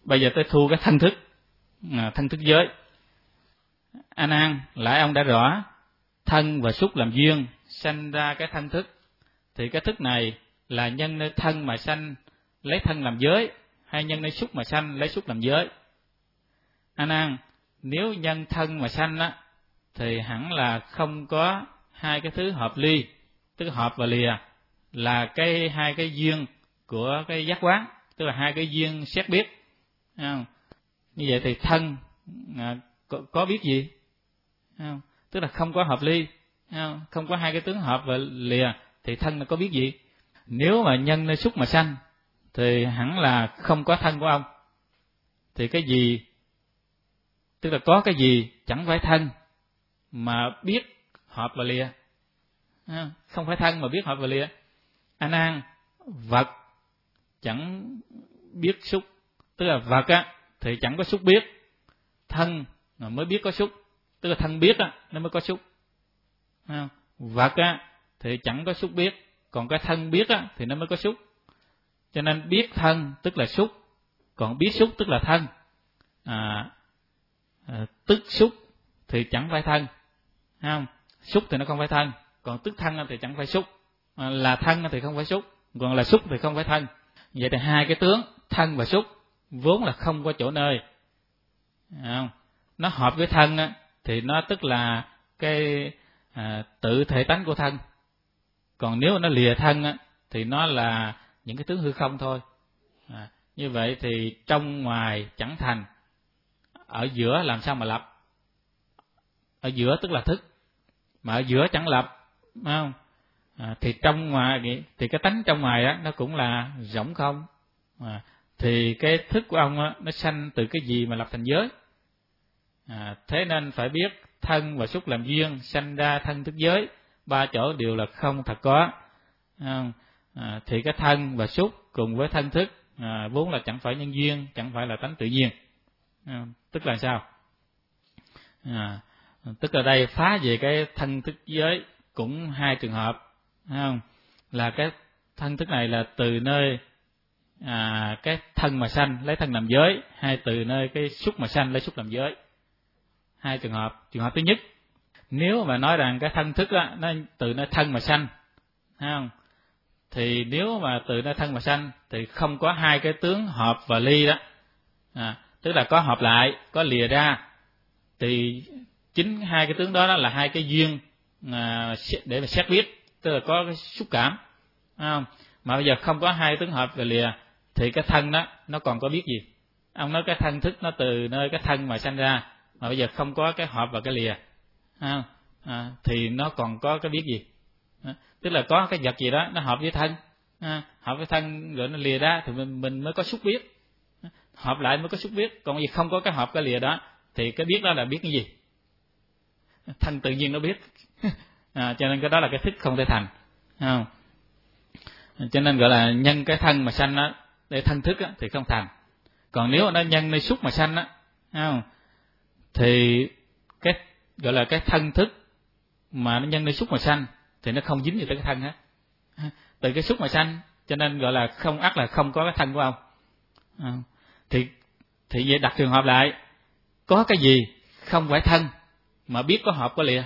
bây giờ tôi thu cái thân thức giới. A Nan, lại ông đã rõ thân và xúc làm duyên sanh ra cái thân thức, thì cái thức này là nhân nơi thân mà sanh lấy thân làm giới, hay nhân nơi xúc mà sanh lấy xúc làm giới? A Nan, nếu nhân thân mà sanh á, thì hẳn là không có hai cái thứ hợp ly, tức là hợp và lìa, là hai cái duyên của cái giác quán, tức là hai cái duyên xét biết. Như vậy thì thân có biết gì? Tức là không có hợp ly, không có hai cái tướng hợp và lìa, thì thân là có biết gì? Nếu mà nhân nơi xúc mà sanh thì hẳn là không có thân của ông. Thì cái gì, tức là có cái gì chẳng phải thân mà biết hợp và lìa, không phải thân mà biết hợp và lìa. A Nan, vật chẳng biết xúc, tức là vật á thì chẳng có xúc biết, thân mà mới biết có xúc, tức là thân biết á nó mới có xúc. Vật á thì chẳng có xúc biết, còn cái thân biết á thì nó mới có xúc. Cho nên biết thân tức là xúc, còn biết xúc tức là thân. Tức xúc thì chẳng phải thân, xúc thì nó không phải thân, còn tức thân thì chẳng phải xúc, là thân thì không phải xúc, còn là xúc thì không phải thân. Vậy thì hai cái tướng thân và xúc vốn là không có chỗ nơi. Nó hợp với thân á, thì nó tức là cái tự thể tánh của thân, còn nếu nó lìa thân á, thì nó là những cái tướng hư không thôi. Như vậy thì trong ngoài chẳng thành, ở giữa làm sao mà lập? Ở giữa tức là thức, mà ở giữa chẳng lập, phải không? Thì trong ngoài thì cái tánh trong ngoài á nó cũng là rỗng không. Thì cái thức của ông á nó sanh từ cái gì mà lập thành giới? Thế nên phải biết thân và xúc làm duyên sanh ra thân thức giới, ba chỗ đều là không thật có. Thì cái thân và xúc cùng với thân thức vốn là chẳng phải nhân duyên, chẳng phải là tánh tự nhiên. Tức là sao? Tức là đây phá về cái thân thức giới cũng hai trường hợp, không? Là cái thân thức này là từ nơi cái thân mà sanh lấy thân làm giới, hay từ nơi cái xúc mà sanh lấy xúc làm giới. Hai trường hợp. Trường hợp thứ nhất, nếu mà nói rằng cái thân thức đó, nó từ nơi thân mà sanh, không? Thì nếu mà từ nơi thân mà sanh thì không có hai cái tướng hợp và ly đó, tức là có hợp lại, có lìa ra, thì chính hai cái tướng đó là hai cái duyên để mà xét biết, tức là có cái xúc cảm, không? Mà bây giờ không có hai tướng hợp và lìa thì cái thân đó nó còn có biết gì? Ông nói cái thân thức nó từ nơi cái thân mà sanh ra, mà bây giờ không có cái hợp và cái lìa, thì nó còn có cái biết gì? Tức là có cái vật gì đó nó hợp với thân, hợp với thân rồi nó lìa ra thì mình mới có xúc biết, hợp lại mới có xúc biết. Còn gì không có cái hợp cái lìa đó thì cái biết đó là biết cái gì? Thân tự nhiên nó biết. Cho nên cái đó là cái thức không thể thành, không? Cho nên gọi là nhân cái thân mà sanh đó, để thân thức đó, thì không thành. Còn nếu nó nhân nơi xúc mà sanh đó, không? Thì cái gọi là cái thân thức mà nó nhân nơi xúc mà sanh thì nó không dính gì tới cái thân hết, từ cái xúc mà sanh, cho nên gọi là không, ắt là không có cái thân của ông. Thì về đặt trường hợp lại, có cái gì không phải thân mà biết có hợp có lìa?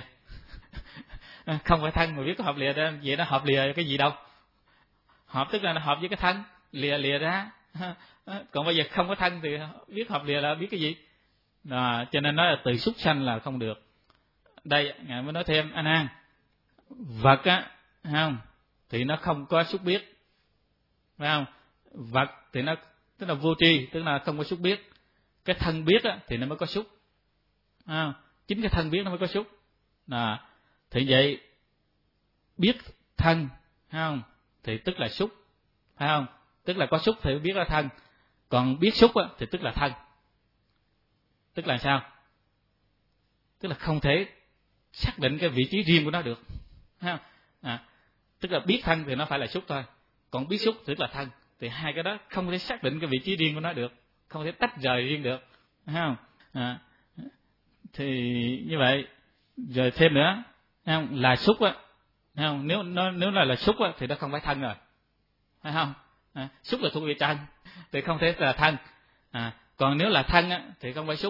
Không phải thân mà biết có hợp lìa, vậy nó hợp lìa cái gì đâu? Hợp tức là nó hợp với cái thân, lìa ra. Còn bây giờ không có thân thì biết hợp lìa là biết cái gì? Cho nên nói là từ xúc sanh là không được. Đây ngài mới nói thêm, A Nan, vật á, không, thì nó không có xúc biết, phải không? Vật thì nó tức là vô tri, tức là không có xúc biết. Cái thân biết á thì nó mới có xúc, chính cái thân biết nó mới có xúc. Thì vậy biết thân, không, thì tức là xúc, phải không? Tức là có xúc thì biết là thân, còn biết xúc á thì tức là thân. Tức là sao? Tức là không thể xác định cái vị trí riêng của nó được, phải không? Tức là biết thân thì nó phải là xúc thôi, còn biết xúc thì tức là thân. Thì hai cái đó không thể xác định cái vị trí riêng của nó được, không thể tách rời riêng được, phải không? Thì như vậy. Rồi thêm nữa, phải không? Là xúc á, phải không? Nếu là xúc á thì nó không phải thân rồi, phải không? Xúc là thuộc về chân thì không thể là thân. Còn nếu là thân á, thì không phải xúc.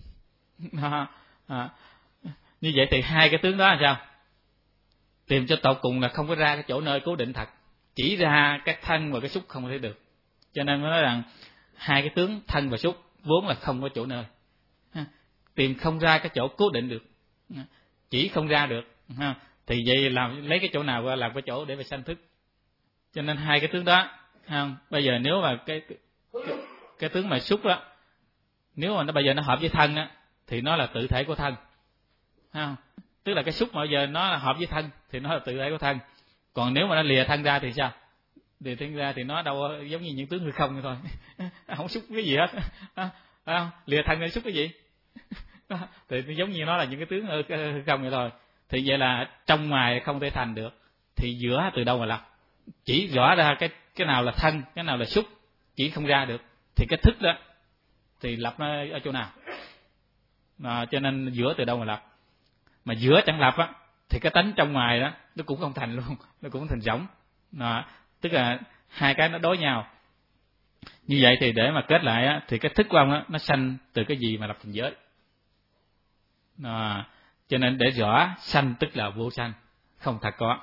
Như vậy thì hai cái tướng đó là sao? Tìm cho tột cùng là không có ra cái chỗ nơi cố định thật, chỉ ra cái thân và cái xúc không thể được. Cho nên mới nói rằng hai cái tướng thân và xúc vốn là không có chỗ nơi, tìm không ra cái chỗ cố định được, chỉ không ra được, thì vậy làm lấy cái chỗ nào ra làm cái chỗ để mà sanh thức. Cho nên hai cái tướng đó, bây giờ nếu mà cái tướng mà xúc đó, nếu mà nó bây giờ nó hợp với thân á, thì nó là tự thể của thân, tức là cái xúc mà bây giờ nó là hợp với thân thì nó là tự thể của thân. Còn nếu mà nó lìa thân ra thì sao? Lìa thân ra thì nó đâu giống như những tướng hư không thôi, không xúc cái gì hết, lìa thân ra xúc cái gì? Thì giống như nó là những cái tướng hư không vậy thôi. Thì vậy là trong ngoài không thể thành được, thì giữa từ đâu mà lập? Chỉ rõ ra cái nào là thân, cái nào là xúc, chỉ không ra được, thì cái thức đó thì lập nó ở chỗ nào? Cho nên giữa từ đâu mà lập? Mà giữa chẳng lập á, thì cái tánh trong ngoài đó nó cũng không thành luôn, nó cũng thành rỗng. Tức là hai cái nó đối nhau. Như vậy thì để mà kết lại á, thì cái thức của ông á, nó sanh từ cái gì mà lập thành giới? Cho nên để rõ sanh tức là vô sanh, không thật có.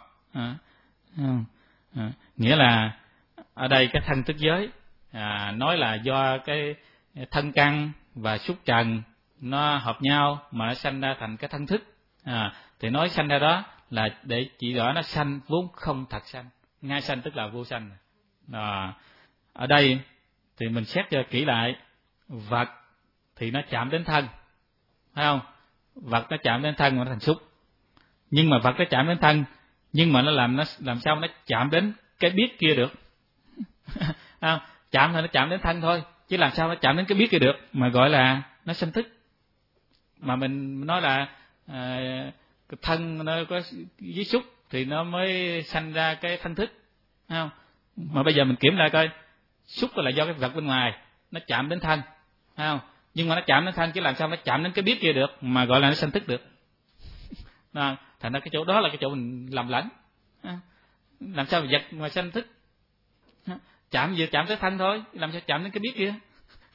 Nghĩa là ở đây cái thân thức giới nói là do cái thân căn và xúc trần nó hợp nhau mà nó sanh ra thành cái thân thức. Thì nói sanh ra đó là để chỉ rõ nó sanh vốn không thật sanh, ngay sanh tức là vô sanh. Ở đây thì mình xét cho kỹ lại, vật thì nó chạm đến thân, phải không? Vật nó chạm đến thân mà nó thành xúc. Nhưng mà vật nó chạm đến thân, nhưng mà nó làm sao nó chạm đến cái biết kia được? Chạm thì nó chạm đến thân thôi, chứ làm sao nó chạm đến cái biết kia được mà gọi là nó sanh thức? Mà mình nói là cái thân nó có với xúc thì nó mới sanh ra cái thân thức, không? Mà bây giờ mình kiểm lại coi, xúc là do cái vật bên ngoài nó chạm đến thân, không? Nhưng mà nó chạm đến thân, chứ làm sao nó chạm đến cái biết kia được mà gọi là nó sanh thức được? Thành ra cái chỗ đó là cái chỗ mình lầm lẫn. Làm sao vật mà sanh thức? Vừa chạm tới thân thôi, làm sao chạm đến cái biết kia?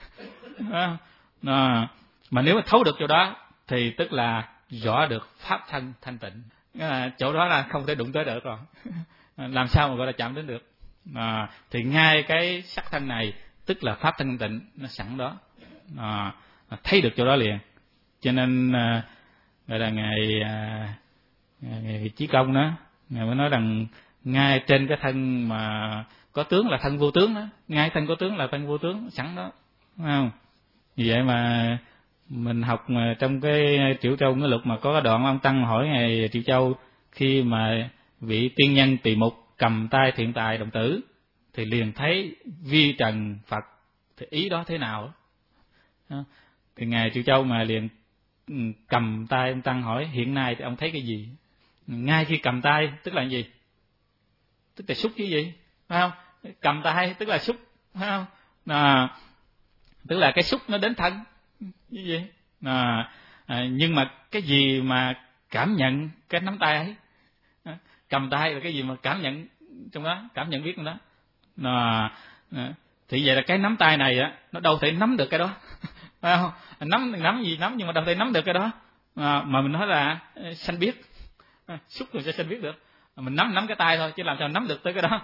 Mà nếu mà thấu được chỗ đó thì tức là rõ được pháp thân thanh tịnh. Chỗ đó là không thể đụng tới được rồi. Làm sao mà gọi là chạm đến được? Thì ngay cái sắc thân này tức là pháp thân thanh tịnh, nó sẵn đó. Thấy được chỗ đó liền. Cho nên gọi là ngài Chí Công đó, ngài mới nói rằng ngay trên cái thân mà có tướng là thân vô tướng đó, ngay thân có tướng là thân vô tướng sẵn đó, phải không? Vì vậy mà mình học trong cái Triệu Châu cái luật mà có cái đoạn ông Tăng hỏi ngài Triệu Châu, khi mà vị tiên nhân Tỳ Mục cầm tay Thiện Tài đồng tử thì liền thấy vi trần Phật, thì ý đó thế nào? Thì ngài Triệu Châu mà liền cầm tay ông Tăng hỏi hiện nay thì ông thấy cái gì? Ngay khi cầm tay tức là gì? Tức là xúc chứ gì, phải không? Cầm tay tức là xúc, phải không? Tức là cái xúc nó đến thân như gì? Nhưng mà cái gì mà cảm nhận cái nắm tay ấy? Cầm tay là cái gì mà cảm nhận trong đó, cảm nhận biết trong đó. Thì vậy là cái nắm tay này á, nó đâu thể nắm được cái đó, phải không? Nắm gì nắm, nhưng mà đâu thể nắm được cái đó. Mà mình nói là sanh biết, xúc rồi sẽ sanh biết được. Mình nắm cái tay thôi, chứ làm sao nắm được tới cái đó?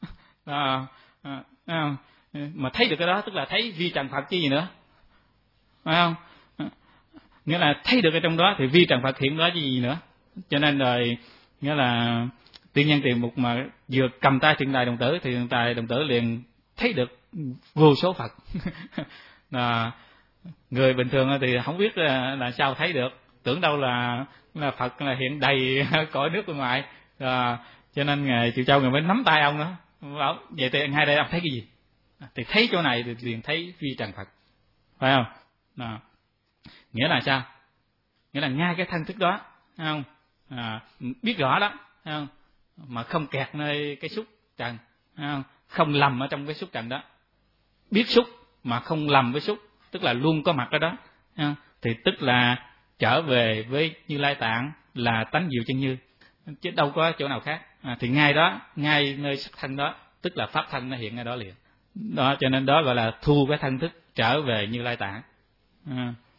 Mà thấy được cái đó tức là thấy vi trần Phật chứ gì nữa, phải không? Nghĩa là thấy được ở trong đó thì vi trần Phật hiện đó chứ gì nữa. Cho nên rồi nghĩa là tiên nhân Tỳ Mục mà vừa cầm tay Thiện Tài đồng tử thì Thiện Tài đồng tử liền thấy được vô số Phật. Người bình thường thì không biết là sao thấy được, tưởng đâu là Phật là hiện đầy cõi nước bên ngoài. Cho nên ngài Triệu Châu ngài mới nắm tay ông đó. Vậy thì ngay đây ông thấy cái gì? Thì thấy chỗ này thì liền thấy vi trần Phật, phải không? Nghĩa là sao? Nghĩa là ngay cái thân thức đó, phải không? Biết rõ đó, phải không? Mà không kẹt nơi cái xúc trần, phải không? Không lầm ở trong cái xúc trần đó. Biết xúc mà không lầm với xúc, tức là luôn có mặt ở đó, phải không? Thì tức là trở về với Như Lai Tạng là tánh diệu chân như, chứ đâu có chỗ nào khác. Thì ngay đó, ngay nơi sắc thân đó, tức là pháp thân nó hiện ở đó liền. Đó, cho nên đó gọi là thu cái thân thức trở về Như Lai Tạng.